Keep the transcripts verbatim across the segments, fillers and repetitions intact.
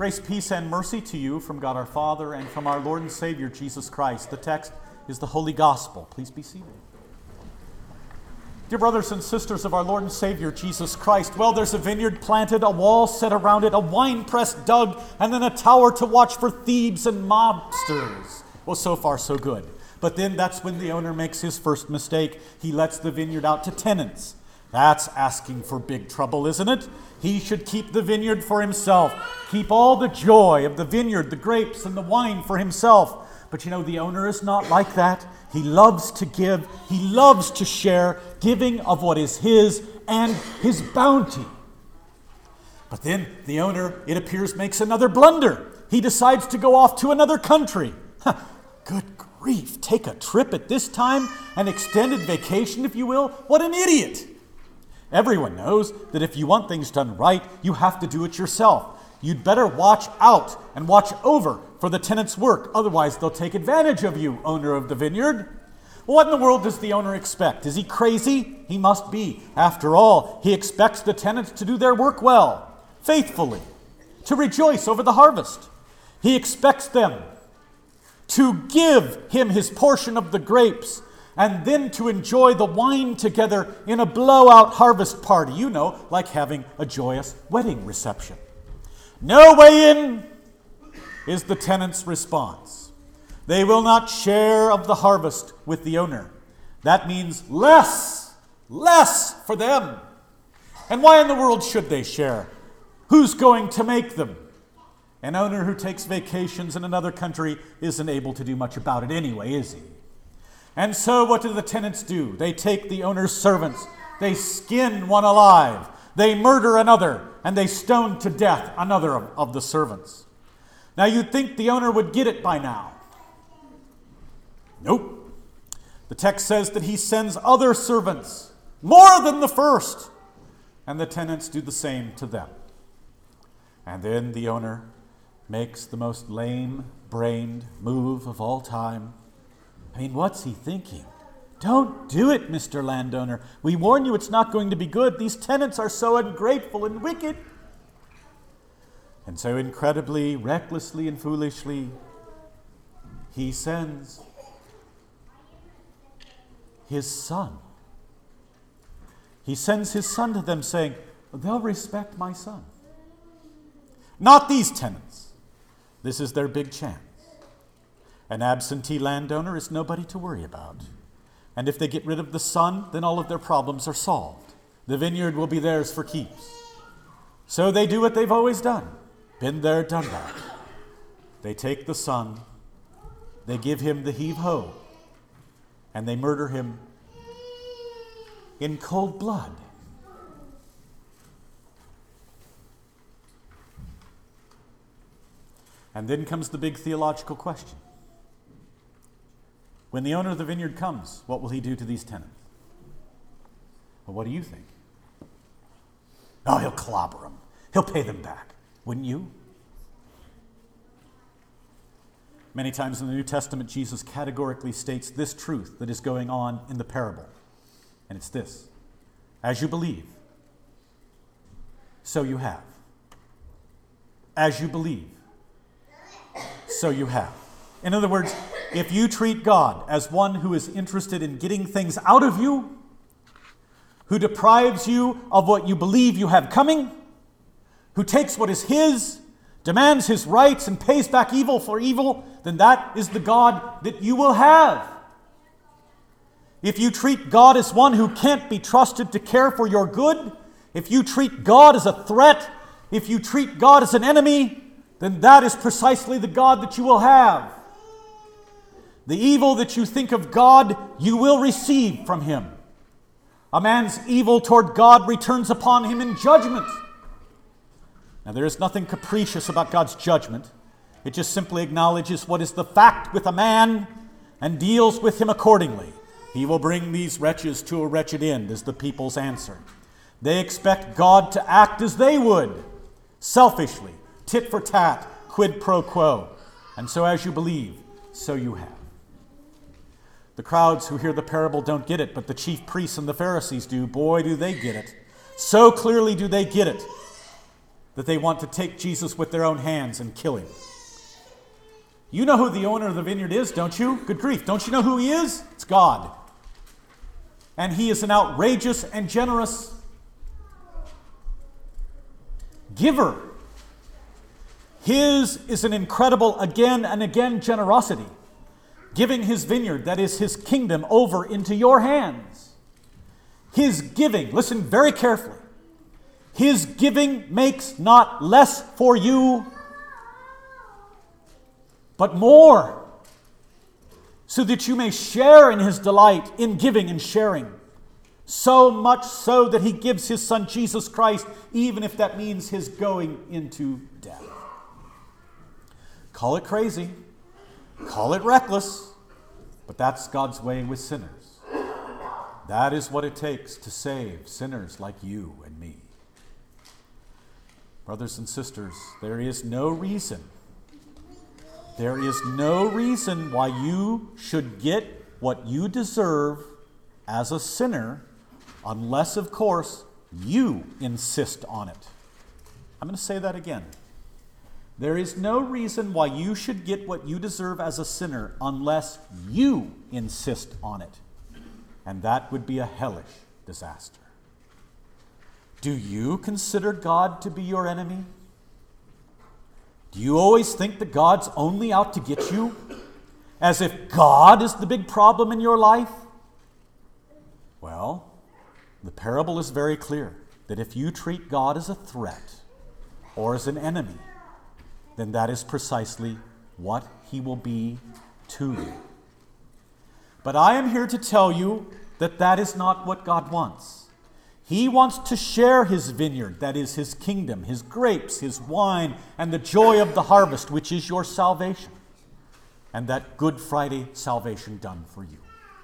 Grace, peace, and mercy to you from God our Father and from our Lord and Savior, Jesus Christ. The text is the Holy Gospel. Please be seated. Dear brothers and sisters of our Lord and Savior, Jesus Christ, well, there's a vineyard planted, a wall set around it, a winepress dug, and then a tower to watch for thieves and mobsters. Well, so far, so good. But then that's when the owner makes his first mistake. He lets the vineyard out to tenants. That's asking for big trouble, isn't it? He should keep the vineyard for himself. Keep all the joy of the vineyard, the grapes, and the wine for himself. But you know, the owner is not like that. He loves to give. He loves to share, giving of what is his and his bounty. But then the owner, it appears, makes another blunder. He decides to go off to another country. Good grief, take a trip at this time, an extended vacation, if you will. What an idiot. Everyone knows that if you want things done right, you have to do it yourself. You'd better watch out and watch over for the tenant's work. Otherwise, they'll take advantage of you, owner of the vineyard. What in the world does the owner expect? Is he crazy? He must be. After all, he expects the tenants to do their work well, faithfully, to rejoice over the harvest. He expects them to give him his portion of the grapes, and then to enjoy the wine together in a blowout harvest party. You know, like having a joyous wedding reception. No way in is the tenant's response. They will not share of the harvest with the owner. That means less, less for them. And why in the world should they share? Who's going to make them? An owner who takes vacations in another country isn't able to do much about it anyway, is he? And so what do the tenants do? They take the owner's servants. They skin one alive. They murder another. And they stone to death another of, of the servants. Now you'd think the owner would get it by now. Nope. The text says that he sends other servants, more than the first. And the tenants do the same to them. And then the owner makes the most lame-brained move of all time. I mean, what's he thinking? Don't do it, Mister Landowner. We warn you it's not going to be good. These tenants are so ungrateful and wicked. And so incredibly, recklessly, and foolishly, he sends his son. He sends his son to them saying, they'll respect my son. Not these tenants. This is their big chance. An absentee landowner is nobody to worry about. And if they get rid of the son, then all of their problems are solved. The vineyard will be theirs for keeps. So they do what they've always done. Been there, done that. They take the son, they give him the heave-ho, and they murder him in cold blood. And then comes the big theological question. When the owner of the vineyard comes, what will he do to these tenants? Well, what do you think? Oh, he'll clobber them. He'll pay them back. Wouldn't you? Many times in the New Testament, Jesus categorically states this truth that is going on in the parable. And it's this. As you believe, so you have. As you believe, so you have. In other words, if you treat God as one who is interested in getting things out of you, who deprives you of what you believe you have coming, who takes what is his, demands his rights, and pays back evil for evil, then that is the God that you will have. If you treat God as one who can't be trusted to care for your good, if you treat God as a threat, if you treat God as an enemy, then that is precisely the God that you will have. The evil that you think of God, you will receive from him. A man's evil toward God returns upon him in judgment. Now, there is nothing capricious about God's judgment. It just simply acknowledges what is the fact with a man and deals with him accordingly. He will bring these wretches to a wretched end, is the people's answer. They expect God to act as they would, selfishly, tit for tat, quid pro quo. And so as you believe, so you have. The crowds who hear the parable don't get it, but the chief priests and the Pharisees do. Boy, do they get it. So clearly do they get it. that they want to take Jesus with their own hands and kill him. You know who the owner of the vineyard is, don't you? Good grief. Don't you know who he is? It's God. And he is an outrageous and generous giver. His is an incredible again and again generosity, giving his vineyard, that is his kingdom, over into your hands. His giving, listen very carefully, his giving makes not less for you, but more, so that you may share in his delight in giving and sharing. So much so that he gives his son Jesus Christ, even if that means his going into death. Call it crazy, call it reckless, but that's God's way with sinners. That is what it takes to save sinners like you and me. Brothers and sisters, there is no reason, there is no reason why you should get what you deserve as a sinner, unless, of course, you insist on it. I'm going to say that again. There is no reason why you should get what you deserve as a sinner unless you insist on it. And that would be a hellish disaster. Do you consider God to be your enemy? Do you always think that God's only out to get you? As if God is the big problem in your life? Well, the parable is very clear that if you treat God as a threat or as an enemy, then that is precisely what he will be to you. But I am here to tell you that that is not what God wants. He wants to share his vineyard, that is his kingdom, his grapes, his wine, and the joy of the harvest, which is your salvation, and that Good Friday salvation done for you.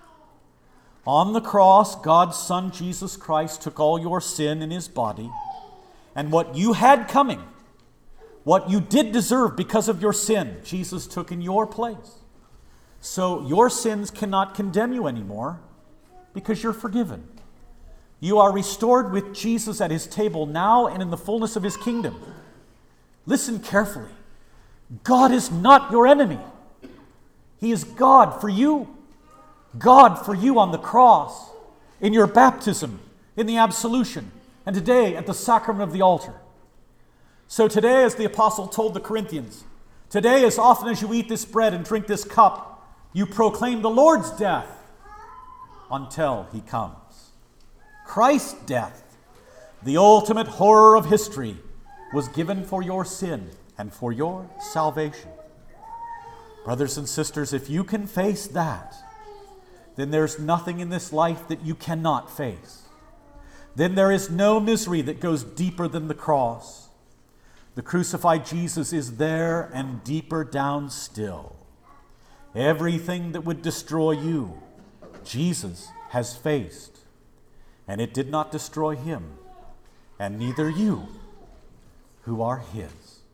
On the cross, God's Son, Jesus Christ, took all your sin in his body, and what you had coming, what you did deserve because of your sin, Jesus took in your place. So your sins cannot condemn you anymore because you're forgiven. You are restored with Jesus at his table now and in the fullness of his kingdom. Listen carefully. God is not your enemy. He is God for you. God for you on the cross, in your baptism, in the absolution, and today at the sacrament of the altar. So today, as the apostle told the Corinthians, today as often as you eat this bread and drink this cup, you proclaim the Lord's death until he comes. Christ's death, the ultimate horror of history, was given for your sin and for your salvation. Brothers and sisters, if you can face that, then there's nothing in this life that you cannot face. Then there is no misery that goes deeper than the cross. The crucified Jesus is there and deeper down still. Everything that would destroy you, Jesus has faced, and it did not destroy him, and neither you, who are his.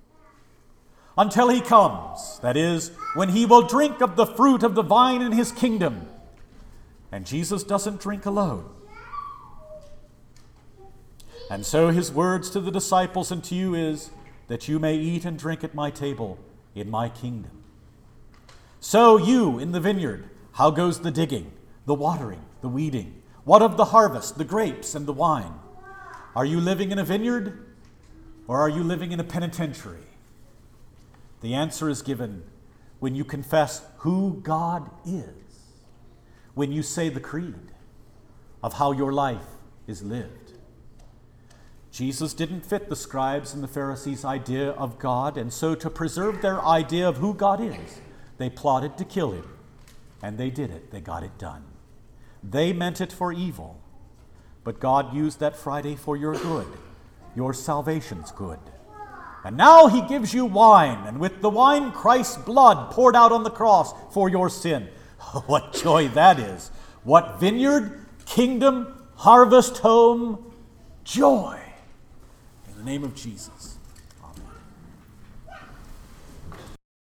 Until he comes, that is, when he will drink of the fruit of the vine in his kingdom. And Jesus doesn't drink alone. And so his words to the disciples and to you is that you may eat and drink at my table in my kingdom. So you in the vineyard, how goes the digging, the watering, the weeding? What of the harvest, the grapes and the wine? Are you living in a vineyard or are you living in a penitentiary? The answer is given when you confess who God is, when you say the creed of how your life is lived. Jesus didn't fit the scribes and the Pharisees' idea of God, and so to preserve their idea of who God is, they plotted to kill him, and they did it. They got it done. They meant it for evil, but God used that Friday for your good. Your salvation's good. And now he gives you wine, and with the wine, Christ's blood poured out on the cross for your sin. What joy that is. What vineyard, kingdom, harvest home, joy. In the name of Jesus.